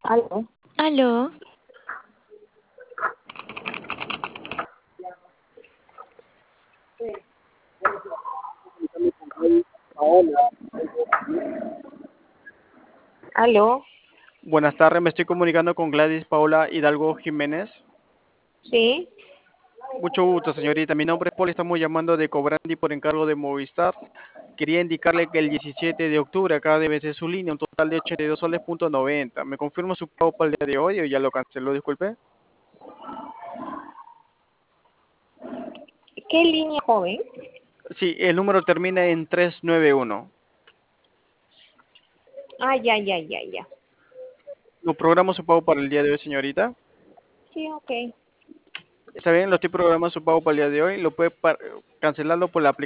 Aló. Aló, Aló. Buenas tardes, me estoy comunicando con Gladys Paula Hidalgo Jiménez. Sí. Mucho gusto, señorita. Mi nombre es Paul, estamos llamando de Cobrandi por encargo de Movistar. Quería indicarle que el 17 de octubre acaba de vencer su línea, un total de 82 soles punto 90. ¿Me confirma su pago para el día de hoy o ya lo canceló? Disculpe. ¿Qué línea, joven? Sí, el número termina en 391. Ah, ya, ya, ya, ya. ¿Lo programo su pago para el día de hoy, señorita? Sí, ok. Está bien, lo estoy programando su pago para el día de hoy. Lo puede cancelarlo por la aplicación.